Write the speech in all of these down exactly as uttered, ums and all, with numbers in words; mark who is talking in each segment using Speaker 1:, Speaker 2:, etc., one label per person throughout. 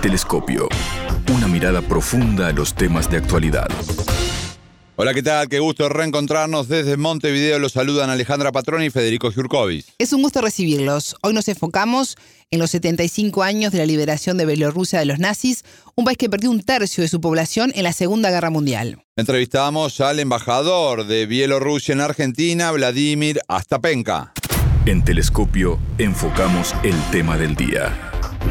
Speaker 1: Telescopio. Una mirada profunda a los temas de actualidad.
Speaker 2: Hola, ¿qué tal? Qué gusto reencontrarnos. Desde Montevideo los saludan Alejandra Patroni y Federico Giurkovic.
Speaker 3: Es un gusto recibirlos. Hoy nos enfocamos en los setenta y cinco años de la liberación de Bielorrusia de los nazis, un país que perdió un tercio de su población en la Segunda Guerra Mundial.
Speaker 2: Entrevistamos al embajador de Bielorrusia en Argentina, Vladimir Astapenka.
Speaker 1: En Telescopio enfocamos el tema del día.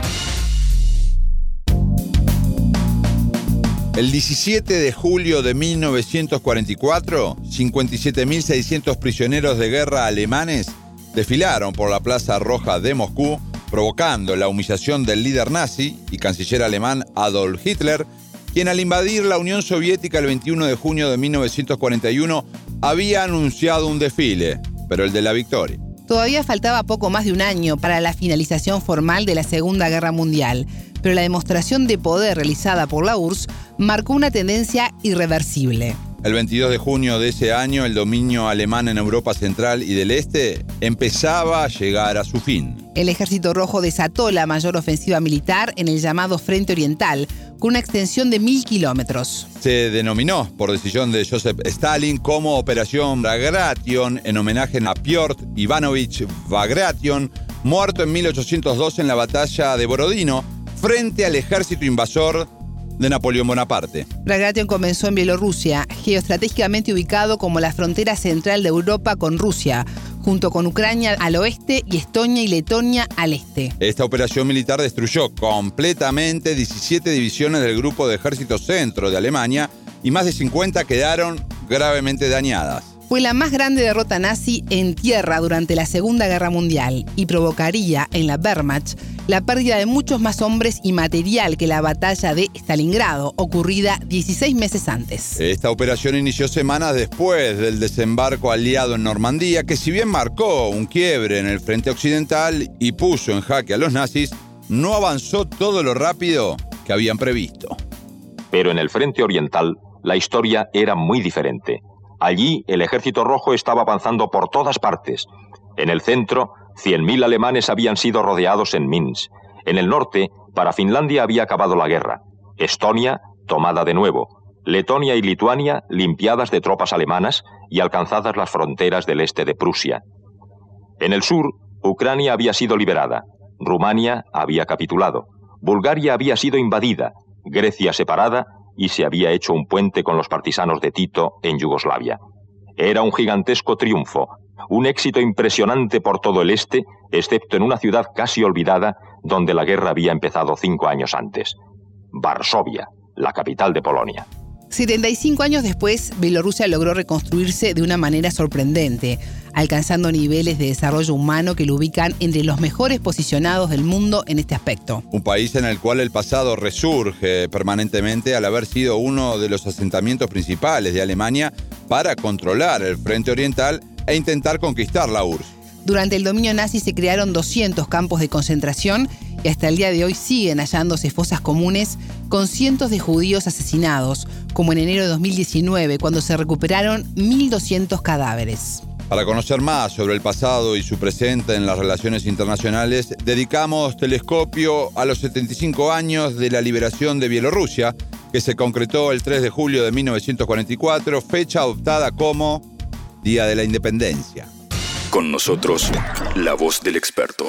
Speaker 2: El diecisiete de julio de mil novecientos cuarenta y cuatro, cincuenta y siete mil seiscientos prisioneros de guerra alemanes desfilaron por la Plaza Roja de Moscú, provocando la humillación del líder nazi y canciller alemán Adolf Hitler, quien al invadir la Unión Soviética el veintiuno de junio de mil novecientos cuarenta y uno había anunciado un desfile, pero el de la victoria.
Speaker 3: Todavía faltaba poco más de un año para la finalización formal de la Segunda Guerra Mundial, pero la demostración de poder realizada por la U R S S marcó una tendencia irreversible.
Speaker 2: El veintidós de junio de ese año, el dominio alemán en Europa Central y del Este empezaba a llegar a su fin.
Speaker 3: El Ejército Rojo desató la mayor ofensiva militar en el llamado Frente Oriental, con una extensión de mil kilómetros.
Speaker 2: Se denominó, por decisión de Joseph Stalin, como Operación Bagration, en homenaje a Piotr Ivanovich Bagration, muerto en mil ochocientos dos en la batalla de Borodino, frente al ejército invasor de Napoleón Bonaparte.
Speaker 3: Bagration comenzó en Bielorrusia, geoestratégicamente ubicado como la frontera central de Europa con Rusia, junto con Ucrania al oeste y Estonia y Letonia al este.
Speaker 2: Esta operación militar destruyó completamente diecisiete divisiones del Grupo de Ejército Centro de Alemania y más de cincuenta quedaron gravemente dañadas.
Speaker 3: Fue la más grande derrota nazi en tierra durante la Segunda Guerra Mundial y provocaría en la Wehrmacht la pérdida de muchos más hombres y material que la batalla de Stalingrado, ocurrida dieciséis meses antes.
Speaker 2: Esta operación inició semanas después del desembarco aliado en Normandía, que si bien marcó un quiebre en el frente occidental y puso en jaque a los nazis, no avanzó todo lo rápido que habían previsto.
Speaker 4: Pero en el frente oriental, la historia era muy diferente. Allí, el Ejército Rojo estaba avanzando por todas partes. En el centro, cien mil alemanes habían sido rodeados en Minsk. En el norte, para Finlandia había acabado la guerra. Estonia, tomada de nuevo. Letonia y Lituania, limpiadas de tropas alemanas y alcanzadas las fronteras del este de Prusia. En el sur, Ucrania había sido liberada. Rumania había capitulado. Bulgaria había sido invadida. Grecia separada, y se había hecho un puente con los partisanos de Tito en Yugoslavia. Era un gigantesco triunfo, un éxito impresionante por todo el este, excepto en una ciudad casi olvidada donde la guerra había empezado cinco años antes. Varsovia, la capital de Polonia.
Speaker 3: setenta y cinco años después, Bielorrusia logró reconstruirse de una manera sorprendente, alcanzando niveles de desarrollo humano que lo ubican entre los mejores posicionados del mundo en este aspecto.
Speaker 2: Un país en el cual el pasado resurge permanentemente al haber sido uno de los asentamientos principales de Alemania para controlar el frente oriental e intentar conquistar la U R S S.
Speaker 3: Durante el dominio nazi se crearon doscientos campos de concentración y hasta el día de hoy siguen hallándose fosas comunes con cientos de judíos asesinados, como en enero de dos mil diecinueve, cuando se recuperaron mil doscientos cadáveres.
Speaker 2: Para conocer más sobre el pasado y su presente en las relaciones internacionales, dedicamos Telescopio a los setenta y cinco años de la liberación de Bielorrusia, que se concretó el tres de julio de mil novecientos cuarenta y cuatro, fecha adoptada como Día de la Independencia.
Speaker 1: Con nosotros, la voz del experto.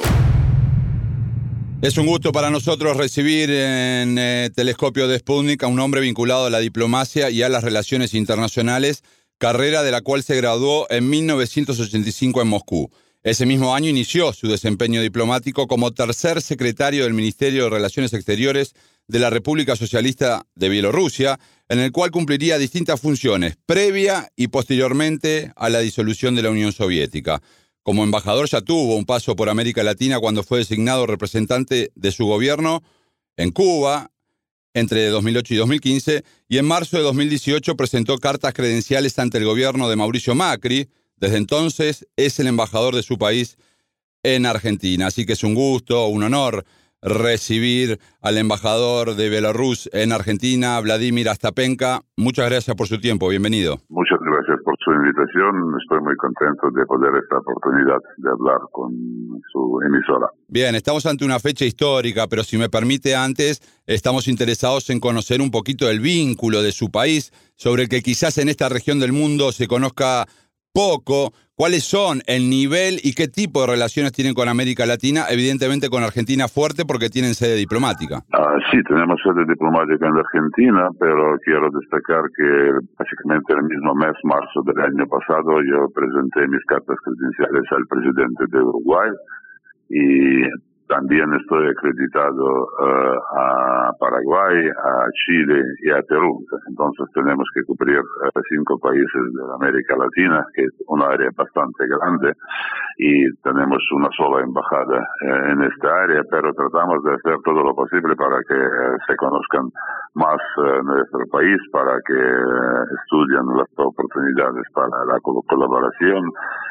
Speaker 2: Es un gusto para nosotros recibir en eh, Telescopio de Sputnik a un hombre vinculado a la diplomacia y a las relaciones internacionales, carrera de la cual se graduó en mil novecientos ochenta y cinco en Moscú. Ese mismo año inició su desempeño diplomático como tercer secretario del Ministerio de Relaciones Exteriores de la República Socialista de Bielorrusia, en el cual cumpliría distintas funciones, previa y posteriormente a la disolución de la Unión Soviética. Como embajador ya tuvo un paso por América Latina cuando fue designado representante de su gobierno en Cuba entre dos mil ocho y dos mil quince, y en marzo de dos mil dieciocho presentó cartas credenciales ante el gobierno de Mauricio Macri. Desde entonces es el embajador de su país en Argentina. Así que es un gusto, un honor recibir al embajador de Bielorrusia en Argentina, Vladimir Astapenka. Muchas gracias por su tiempo, bienvenido.
Speaker 5: Muchas gracias. gracias por su invitación. Estoy muy contento de poder esta oportunidad de hablar con su emisora.
Speaker 2: Bien, estamos ante una fecha histórica, pero si me permite antes, estamos interesados en conocer un poquito el vínculo de su país, sobre el que quizás en esta región del mundo se conozca poco. ¿Cuáles son el nivel y qué tipo de relaciones tienen con América Latina? Evidentemente con Argentina fuerte porque tienen sede diplomática.
Speaker 5: Ah, sí, tenemos sede diplomática en la Argentina, pero quiero destacar que básicamente el mismo mes, marzo del año pasado, yo presenté mis cartas credenciales al presidente de Uruguay y también estoy acreditado uh, a Paraguay, a Chile y a Perú. Entonces tenemos que cubrir uh, cinco países de América Latina, que es un área bastante grande, y tenemos una sola embajada uh, en esta área, pero tratamos de hacer todo lo posible para que uh, se conozcan más uh, nuestro país, para que uh, estudien las oportunidades para la col- colaboración.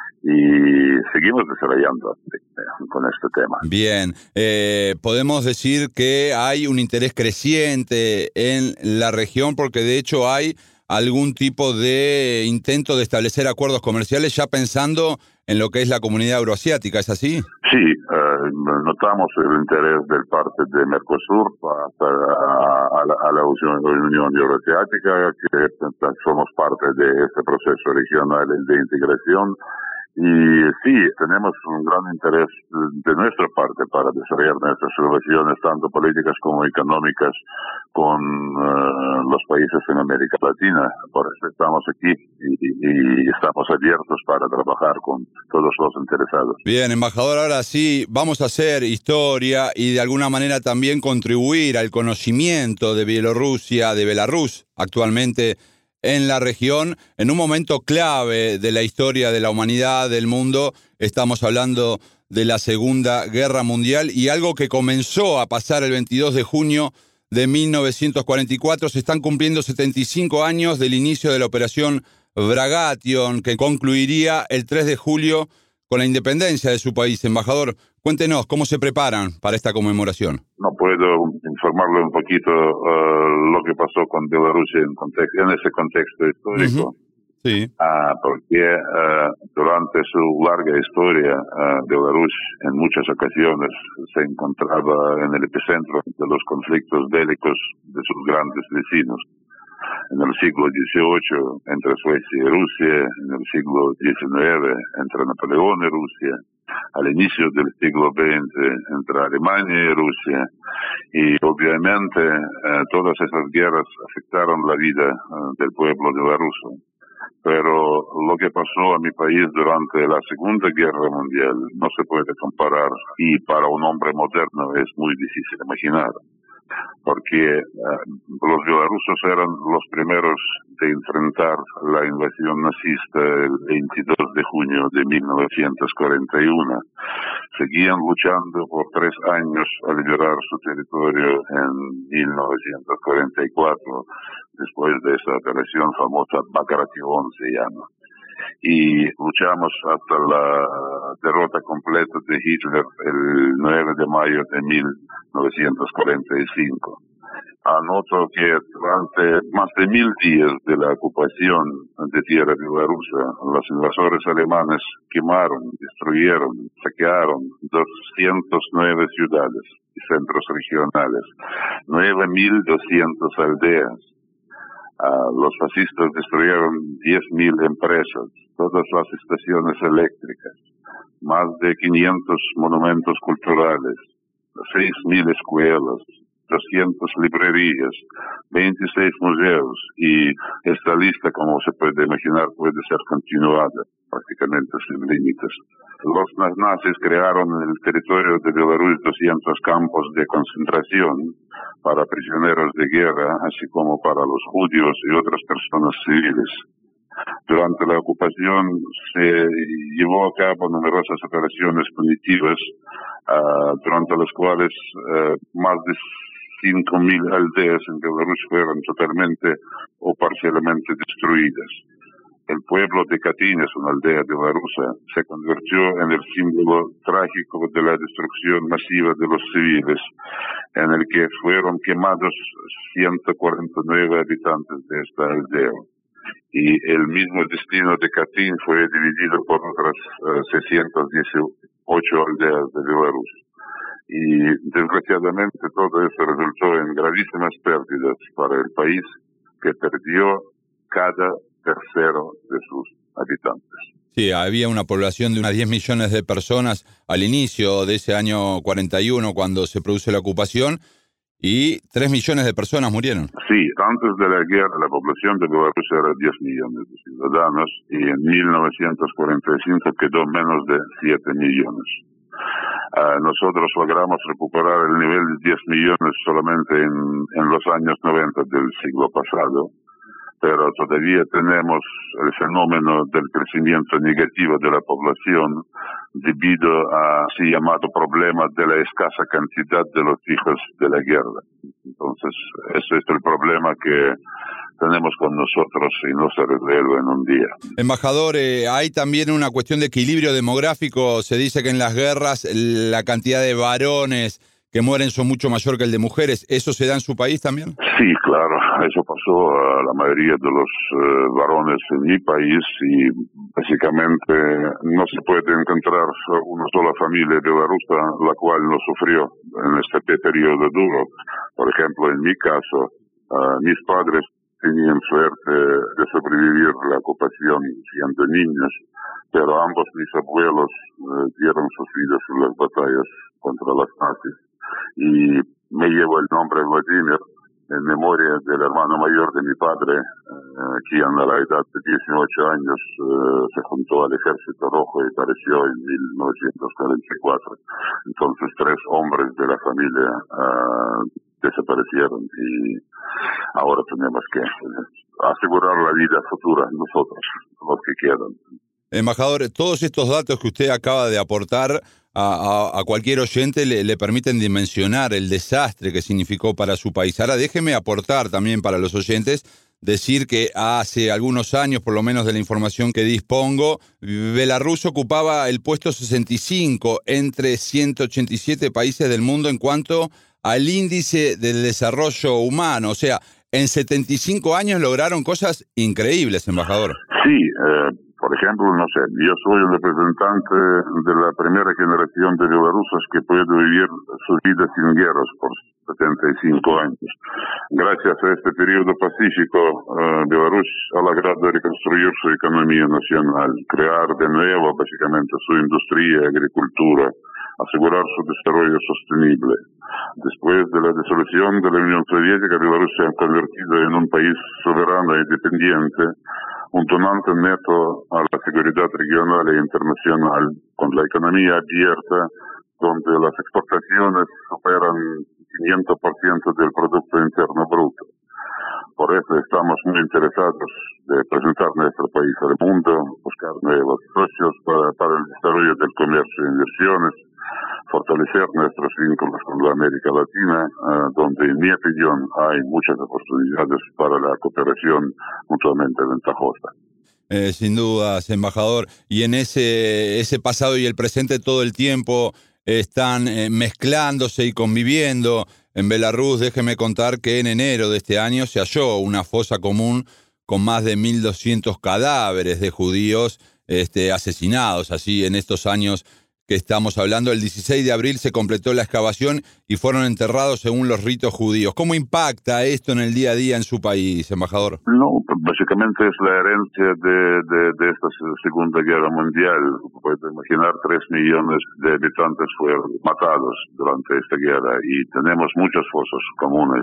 Speaker 5: Y seguimos desarrollando con este tema.
Speaker 2: Bien, eh, podemos decir que hay un interés creciente en la región porque de hecho hay algún tipo de intento de establecer acuerdos comerciales ya pensando en lo que es la comunidad euroasiática, ¿es así?
Speaker 5: Sí, eh, notamos el interés del parte de Mercosur para, a, a, la, a la Unión Euroasiática, que somos parte de este proceso regional de integración. Y sí, tenemos un gran interés de nuestra parte para desarrollar nuestras relaciones, tanto políticas como económicas, con uh, los países en América Latina. Por eso estamos aquí y, y estamos abiertos para trabajar con todos los interesados.
Speaker 2: Bien, embajador, ahora sí, vamos a hacer historia y de alguna manera también contribuir al conocimiento de Bielorrusia, de Belarus, actualmente en la región, en un momento clave de la historia de la humanidad, del mundo. Estamos hablando de la Segunda Guerra Mundial y algo que comenzó a pasar el veintidós de junio de mil novecientos cuarenta y cuatro. Se están cumpliendo setenta y cinco años del inicio de la Operación Bagration, que concluiría el tres de julio con la independencia de su país. Embajador, cuéntenos, ¿cómo se preparan para esta conmemoración?
Speaker 5: No puedo informarle un poquito uh, lo que pasó con Bielorrusia en, context- en ese contexto histórico.
Speaker 2: Uh-huh. Sí.
Speaker 5: Uh, porque uh, durante su larga historia, uh, Bielorrusia en muchas ocasiones se encontraba en el epicentro de los conflictos bélicos de sus grandes vecinos. En el siglo dieciocho entre Suecia y Rusia, en el siglo diecinueve entre Napoleón y Rusia, al inicio del siglo veinte entre Alemania y Rusia, y obviamente eh, todas esas guerras afectaron la vida eh, del pueblo belaruso. Pero lo que pasó a mi país durante la Segunda Guerra Mundial no se puede comparar y para un hombre moderno es muy difícil imaginar. Porque uh, los bielorrusos eran los primeros de enfrentar la invasión nazista el veintidós de junio de mil novecientos cuarenta y uno. Seguían luchando por tres años a liberar su territorio en mil novecientos cuarenta y cuatro, después de esa operación famosa Bagration se llama. Y luchamos hasta la derrota completa de Hitler el nueve de mayo de mil novecientos cuarenta y cinco. Anoto que durante más de mil días de la ocupación de tierra bielorrusa, los invasores alemanes quemaron, destruyeron, saquearon doscientas nueve ciudades y centros regionales, nueve mil doscientas aldeas. Uh, los fascistas destruyeron diez mil empresas, todas las estaciones eléctricas, más de quinientos monumentos culturales, seis mil escuelas, doscientas librerías, veintiséis museos, y esta lista, como se puede imaginar, puede ser continuada prácticamente sin límites. Los nazis crearon en el territorio de Bielorrusia doscientos campos de concentración para prisioneros de guerra, así como para los judíos y otras personas civiles. Durante la ocupación se llevó a cabo numerosas operaciones punitivas, uh, durante las cuales uh, más de cinco mil aldeas en Bielorrusia fueron totalmente o parcialmente destruidas. El pueblo de Katyn, es una aldea belarusa, se convirtió en el símbolo trágico de la destrucción masiva de los civiles, en el que fueron quemados ciento cuarenta y nueve habitantes de esta aldea. y el mismo destino de Katyn fue dividido por otras uh, seiscientas dieciocho aldeas de Bielorrusia. Y desgraciadamente todo eso resultó en gravísimas pérdidas para el país, que perdió cada tercero de sus habitantes.
Speaker 2: Sí, había una población de unas diez millones de personas al inicio de ese año cuarenta y uno, cuando se produce la ocupación, y tres millones de personas murieron.
Speaker 5: Sí, antes de la guerra la población de Bielorrusia era diez millones de ciudadanos, y en mil novecientos cuarenta y cinco quedó menos de siete millones. Uh, nosotros logramos recuperar el nivel de diez millones solamente en, en los años noventa del siglo pasado, pero todavía tenemos el fenómeno del crecimiento negativo de la población debido a así llamado problema de la escasa cantidad de los hijos de la guerra. Entonces, ese es el problema que tenemos con nosotros y no se resuelve en un día.
Speaker 2: Embajador, eh, hay también una cuestión de equilibrio demográfico. Se dice que en las guerras la cantidad de varones que mueren son mucho mayor que el de mujeres. ¿Eso se da en su país también?
Speaker 5: Sí, claro. Eso pasó a la mayoría de los uh, varones en mi país, y básicamente no se puede encontrar una sola familia bielorrusa la cual no sufrió en este periodo duro. Por ejemplo, en mi caso, uh, mis padres tenían suerte de sobrevivir la ocupación siendo niños, pero ambos mis abuelos uh, dieron sus vidas en las batallas contra los nazis. Y me llevo el nombre Vladimir en memoria del hermano mayor de mi padre, eh, quien a la edad de dieciocho años eh, se juntó al Ejército Rojo y pereció en mil novecientos cuarenta y cuatro. Entonces tres hombres de la familia uh, desaparecieron, y ahora tenemos que asegurar la vida futura nosotros, los que quedan.
Speaker 2: Embajador, todos estos datos que usted acaba de aportar a, a, a cualquier oyente le, le permiten dimensionar el desastre que significó para su país. Ahora déjeme aportar también para los oyentes, decir que hace algunos años, por lo menos de la información que dispongo, Bielorrusia ocupaba el puesto sesenta y cinco entre ciento ochenta y siete países del mundo en cuanto al índice del desarrollo humano. O sea, en setenta y cinco años lograron cosas increíbles, embajador.
Speaker 5: Sí, eh... Por ejemplo, no sé, yo soy el representante de la primera generación de bielorrusos que puede vivir su vida sin guerras por setenta y cinco años. Gracias a este periodo pacífico, uh, Bielorrusia ha logrado reconstruir su economía nacional, crear de nuevo básicamente su industria y agricultura, asegurar su desarrollo sostenible. Después de la disolución de la Unión Soviética, Bielorrusia se ha convertido en un país soberano e independiente, un donante neto a la seguridad regional e internacional, con la economía abierta, donde las exportaciones superan quinientos por ciento del Producto Interno Bruto. Por eso estamos muy interesados de presentar nuestro país al mundo, buscar nuevos socios para, para el desarrollo del comercio e inversiones, fortalecer nuestros vínculos con la América Latina, uh, donde, en mi opinión, hay muchas oportunidades para la cooperación mutuamente ventajosa.
Speaker 2: Eh, sin dudas, embajador. Y en ese, ese pasado y el presente todo el tiempo están eh, mezclándose y conviviendo. En Belarus, déjeme contar que en enero de este año se halló una fosa común con más de mil doscientos cadáveres de judíos este, asesinados, así en estos años que estamos hablando. El dieciséis de abril se completó la excavación y fueron enterrados según los ritos judíos. ¿Cómo impacta esto en el día a día en su país, embajador?
Speaker 5: No, básicamente es la herencia de, de, de esta Segunda Guerra Mundial. Puede imaginar, tres millones de habitantes fueron matados durante esta guerra y tenemos muchos fosos comunes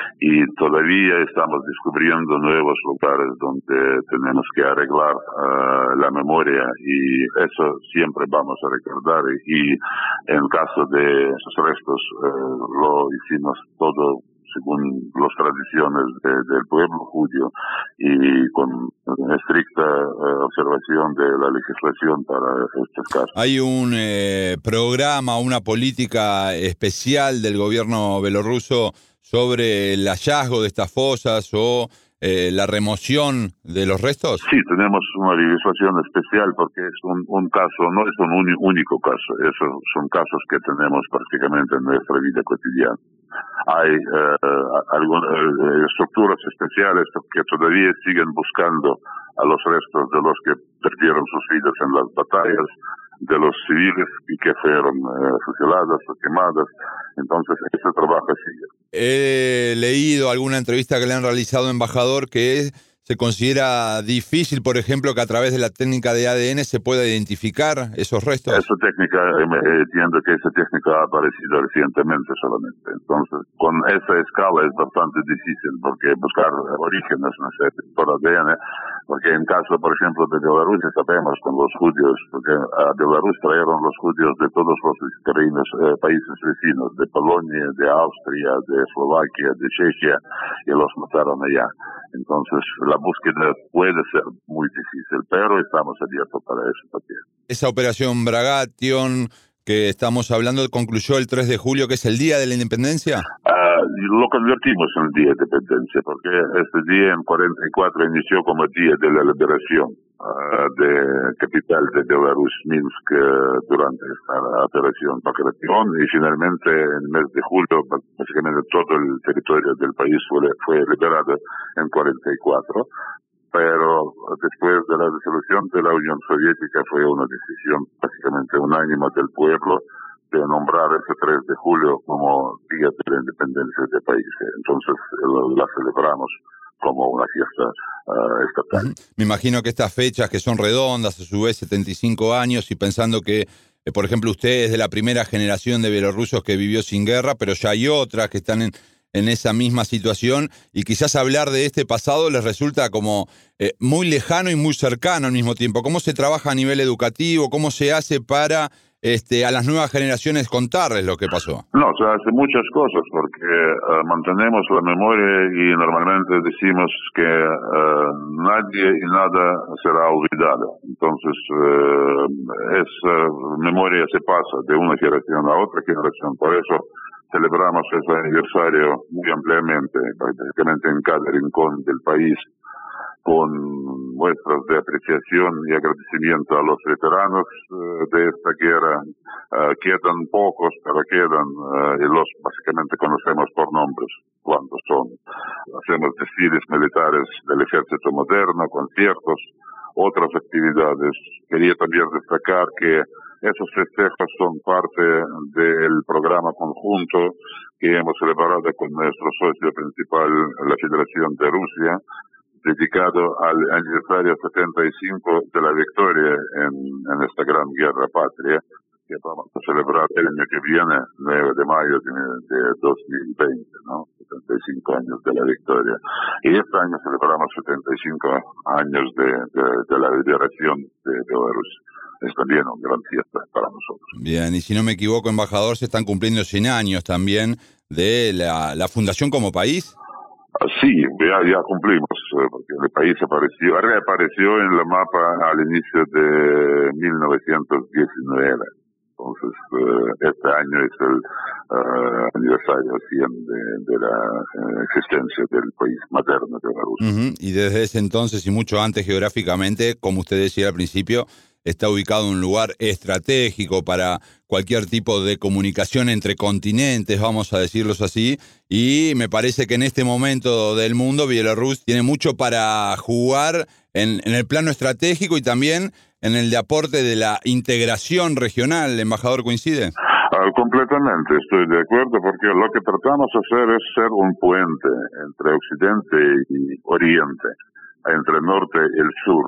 Speaker 5: y todavía estamos descubriendo nuevos lugares donde tenemos que arreglar uh, la memoria, y eso siempre vamos a recordar. Y en caso de esos restos eh, lo hicimos todo según las tradiciones de, del pueblo judío y con estricta eh, observación de la legislación para estos casos.
Speaker 2: ¿Hay un eh, programa, una política especial del gobierno bielorruso sobre el hallazgo de estas fosas o Eh, la remoción de los restos?
Speaker 5: Sí, tenemos una legislación especial porque es un, un caso, no es un uni, único caso, esos son casos que tenemos prácticamente en nuestra vida cotidiana. hay eh, algunas eh, estructuras especiales que todavía siguen buscando a los restos de los que perdieron sus vidas en las batallas, de los civiles y que fueron eh, fusiladas o quemadas. Entonces, ese trabajo sigue.
Speaker 2: He leído alguna entrevista que le han realizado, embajador, que es, se considera difícil, por ejemplo, que a través de la técnica de A D N se pueda identificar esos restos.
Speaker 5: Esa técnica, eh, entiendo que esa técnica ha aparecido recientemente solamente. Entonces, con esa escala es bastante difícil, porque buscar orígenes, no sé, por A D N, porque en caso, por ejemplo, de Bielorrusia, sabemos con los judíos, porque a Bielorrusia trajeron los judíos de todos los reinos, eh, países vecinos, de Polonia, de Austria, de Eslovaquia, de Chequia, y los mataron allá. Entonces, la búsqueda puede ser muy difícil, pero estamos abiertos para eso también.
Speaker 2: Esa operación Bragation que estamos hablando concluyó el tres de julio, que es el Día de la Independencia.
Speaker 5: Uh, lo convertimos en el Día de Independencia, porque este día en cuarenta y cuatro inició como Día de la Liberación uh, de capital de Belarus, Minsk, uh, durante esta operación Bragation, y finalmente en el mes de julio básicamente todo el territorio del país fue, fue liberado en cuarenta y cuatro. Pero después de la disolución de la Unión Soviética fue una decisión básicamente unánime del pueblo de nombrar ese tres de julio como Día de la Independencia del país. Entonces lo, la celebramos como una fiesta uh, estatal.
Speaker 2: Me imagino que estas fechas que son redondas, a su vez setenta y cinco años, y pensando que, eh, por ejemplo, usted es de la primera generación de bielorrusos que vivió sin guerra, pero ya hay otras que están en... en esa misma situación, y quizás hablar de este pasado les resulta como eh, muy lejano y muy cercano al mismo tiempo. ¿Cómo se trabaja a nivel educativo? ¿Cómo se hace para este, a las nuevas generaciones contarles lo que pasó?
Speaker 5: No, se hace muchas cosas porque uh, mantenemos la memoria y normalmente decimos que uh, nadie y nada será olvidado. Entonces, uh, esa memoria se pasa de una generación a otra generación. Por eso celebramos ese aniversario muy ampliamente, prácticamente en cada rincón del país, con muestras de apreciación y agradecimiento a los veteranos uh, de esta guerra. Uh, quedan pocos, pero quedan, uh, y los básicamente conocemos por nombres, cuántos son. Hacemos desfiles militares del ejército moderno, conciertos, otras actividades. Quería también destacar que esos festejos son parte del programa conjunto que hemos celebrado con nuestro socio principal, la Federación de Rusia, dedicado al aniversario setenta y cinco de la victoria en, en esta gran guerra patria, que vamos a celebrar el año que viene, nueve de mayo de, de dos mil veinte, ¿no? setenta y cinco años de la victoria. Y este año celebramos setenta y cinco años de, de, de la liberación de Belarus. Es también una gran fiesta para nosotros.
Speaker 2: Bien, y si no me equivoco, embajador, se están cumpliendo cien años también de la, la fundación como país.
Speaker 5: Sí, ya, ya cumplimos, porque el país apareció, reapareció en el mapa al inicio de mil novecientos diecinueve. Entonces, uh, este año es el uh, aniversario cien de, de la uh, existencia del país materno de Belarus.
Speaker 2: Uh-huh. Y desde ese entonces y mucho antes geográficamente, como usted decía al principio, está ubicado en un lugar estratégico para cualquier tipo de comunicación entre continentes, vamos a decirlos así, y me parece que en este momento del mundo Bielorrusia tiene mucho para jugar en, en el plano estratégico y también en el de aporte de la integración regional. ¿El embajador coincide?
Speaker 5: Uh, completamente, estoy de acuerdo, porque lo que tratamos de hacer es ser un puente entre Occidente y Oriente, entre Norte y el Sur.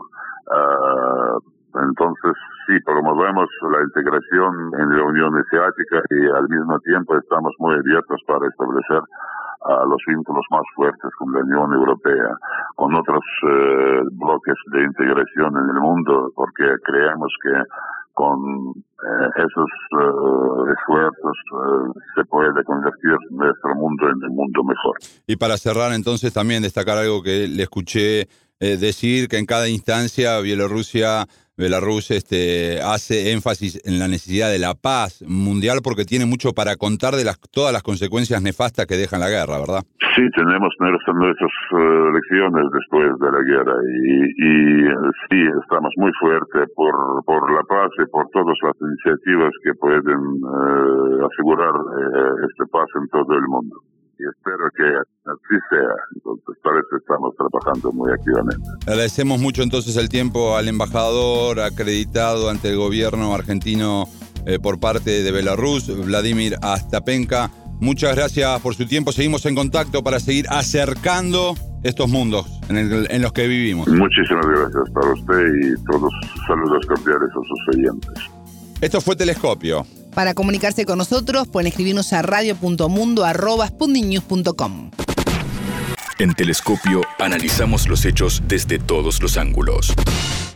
Speaker 5: Uh, Entonces, sí, promovemos la integración en la Unión Asiática y al mismo tiempo estamos muy abiertos para establecer uh, los vínculos más fuertes con la Unión Europea, con otros uh, bloques de integración en el mundo, porque creemos que con uh, esos uh, esfuerzos uh, se puede convertir nuestro mundo en un mundo mejor.
Speaker 2: Y para cerrar, entonces, también destacar algo que le escuché eh, decir, que en cada instancia Bielorrusia Belarus este, hace énfasis en la necesidad de la paz mundial porque tiene mucho para contar de las, todas las consecuencias nefastas que deja la guerra, ¿verdad?
Speaker 5: Sí, tenemos nuestras, nuestras uh, lecciones después de la guerra y, y sí, estamos muy fuertes por, por la paz y por todas las iniciativas que pueden uh, asegurar uh, esta paz en todo el mundo. Y espero que así sea. Entonces, para eso estamos trabajando muy activamente.
Speaker 2: Agradecemos mucho entonces el tiempo al embajador acreditado ante el gobierno argentino eh, por parte de Belarus, Vladimir Astapenka. Muchas gracias por su tiempo. Seguimos en contacto para seguir acercando estos mundos en, el, en los que vivimos.
Speaker 5: Muchísimas gracias para usted y todos saludos cordiales a sus oyentes.
Speaker 2: Esto fue Telescopio.
Speaker 3: Para comunicarse con nosotros pueden escribirnos a radio punto mundo arroba sputnik news punto com.
Speaker 1: En Telescopio analizamos los hechos desde todos los ángulos.